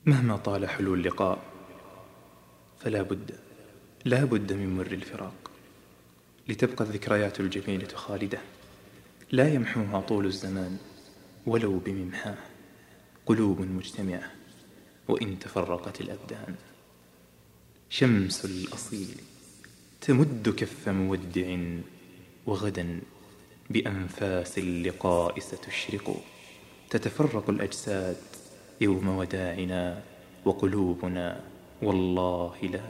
مهما طال حلو اللقاء لا بد من مر الفراق، لتبقى الذكريات الجميلة خالدة لا يمحوها طول الزمان ولو بممحاه. قلوب مجتمعة وإن تفرقت الأبدان، شمس الأصيل تمد كف مودع، وغدا بأنفاس اللقاء ستشرق. تتفرق الأجساد يوم وداعنا، وقلوبنا والله لا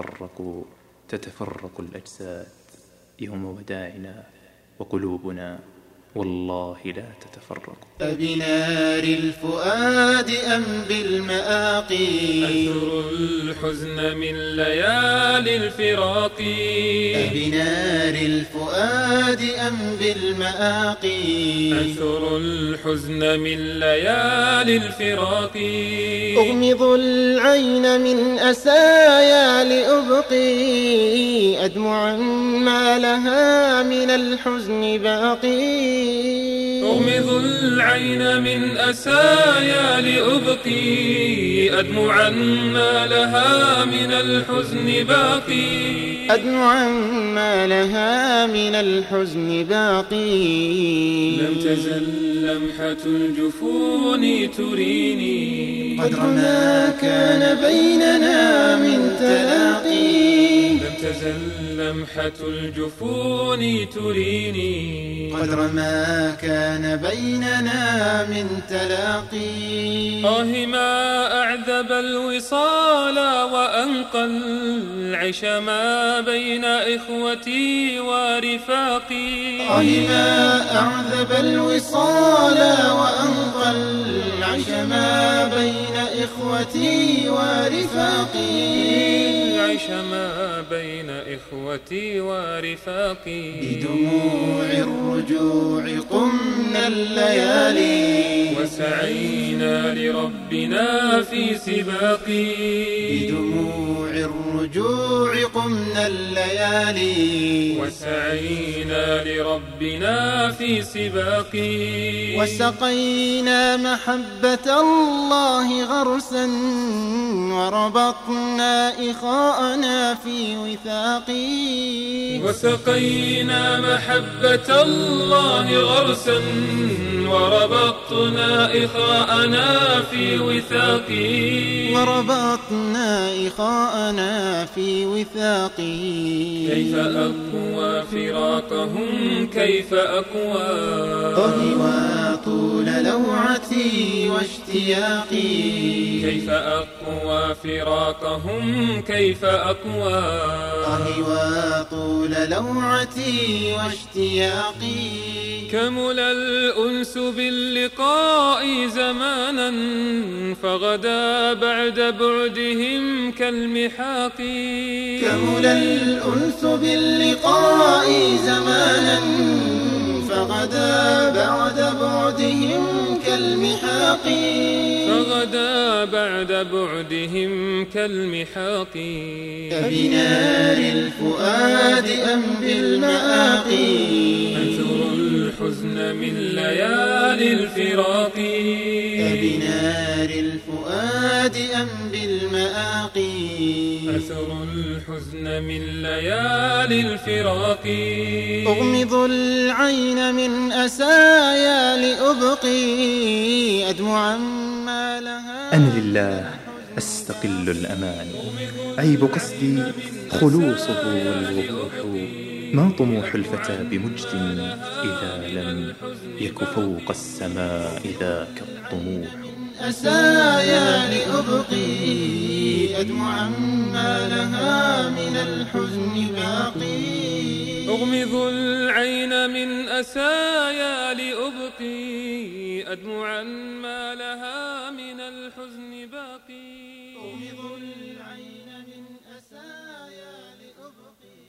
تتفرق الأجساد يوم وداعنا، وقلوبنا والله لا تتفرق. أبنار الفؤاد أم بالمآقي، أثر الحزن من ليالي الفراق. أبنار الفؤاد أم بالمآقي، أثر الحزن من ليالي الفراق. أغمض العين من أسايا لأبقي أدمعا ما لها من الحزن باقي. أغمض العين من أسايا لأبقي أدمعا ما لها من الحزن باقي. أدمعا ما لها من الحزن باقي. لم تزل لمحة الجفون تريني قدر ما كان بيننا من تلاقي. لم تزل لمحة الجفون تريني قدر ما كان بيننا من تلاقي. ما أعذب الوصال وأنقى العيش ما بين إخوتي ورفاقي. ما أعذب الوصال وأنقى العيش ما بين إخوتي ورفاقي. العيش ما بين إخوتي ورفاقي. بدموع الرجوع قمنا الليالي، وسعينا لربنا في سباقي. بدموع الرجوع قمنا الليالي، وسعينا لربنا في سباقي. وسقينا محبة الله غرسا، وربطنا إخاءنا في وثاقي. وسقينا محبة الله غرسا، وربطنا إخاءنا في وثاقي. وربطنا إخاءنا في وثاقي. كيف أقوى فراقهم كيف أقوى. وطول لوعتي واشتياقي. كيف أقوى فراقهم كيف أقوى. وطول لوعتي واشتياقي. كمل الأنس باللقاء زمانا، فغدا بعد بعدهم كالمحاق. كمل الأنس باللقاء زمانا، فغدا بعد بعدهم كالمحاق. فغدا بعد بعدهم كالمحاق. أبنار الفؤاد أم بالمآقي، أنثر الحزن من ليالي الفراق. أبنار الفؤاد أم بالمآقي، أثر الحزن من ليالي الفراق. أغمض العين من أسايا لأبقي أدمعا ما لها. أنا لله أستقل الأمان، عيب قصدي خلوصه والوضوح. ما طموح الفتى بمجد إذا لم يك فوق السماء ذاك الطموح. أسايا لأبقي أدمعا ما لها من الحزن باقي. أغمض العين من أسايا لأبقي أدمعا ما لها من الحزن باقي. أغمض العين من أسايا لأبقي